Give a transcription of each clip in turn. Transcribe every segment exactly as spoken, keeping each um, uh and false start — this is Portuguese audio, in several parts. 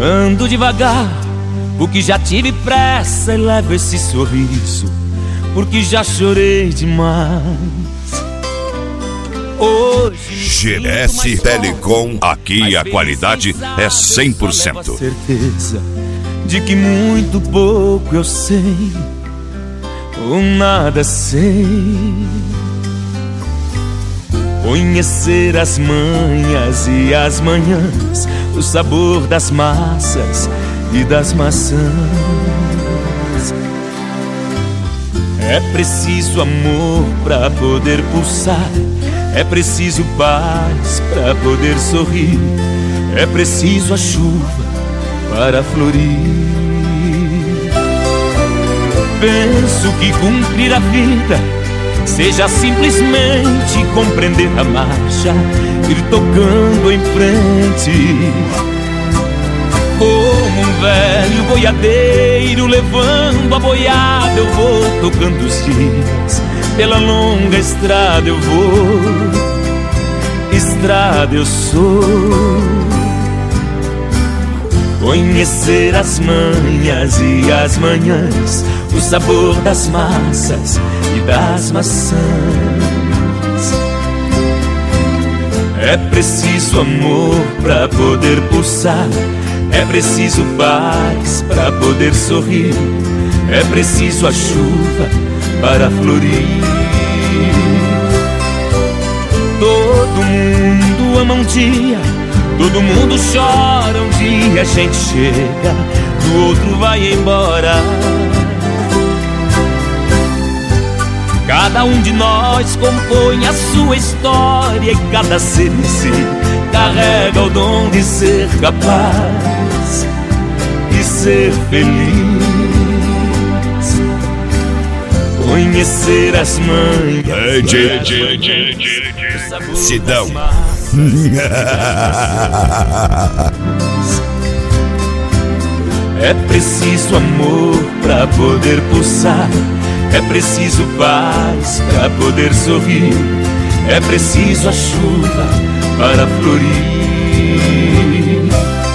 Ando devagar, porque já tive pressa, e levo esse sorriso, porque já chorei demais. Hoje G S Telecom, aqui a qualidade é cem por cento. Certeza de que muito pouco eu sei, ou nada sei. Conhecer as manhas e as manhãs, o sabor das massas e das maçãs. É preciso amor pra poder pulsar, é preciso paz pra poder sorrir, é preciso a chuva para florir. Penso que cumprir a vida seja simplesmente compreender a marcha, ir tocando em frente. Como um velho boiadeiro levando a boiada, eu vou tocando os dias. Pela longa estrada eu vou, estrada eu sou. Conhecer as manhas e as manhãs, o sabor das massas e das maçãs. É preciso amor pra poder pulsar, é preciso paz pra poder sorrir, é preciso a chuva para florir. Todo mundo ama um dia, todo mundo chora um dia, a gente chega, do outro vai embora. Cada um de nós compõe a sua história, e cada ser em si carrega o dom de ser capaz e ser feliz. Conhecer as manhas, Sidão. É preciso amor pra poder pulsar, é preciso paz pra poder sorrir, é preciso a chuva para florir.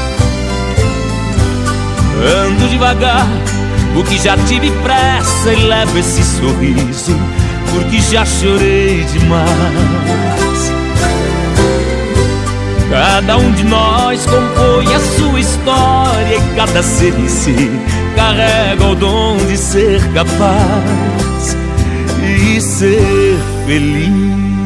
Ando devagar, porque já tive pressa, e levo esse sorriso, porque já chorei demais. Cada um de nós compõe a sua história, e cada ser em si carrega o dom de ser capaz e ser feliz.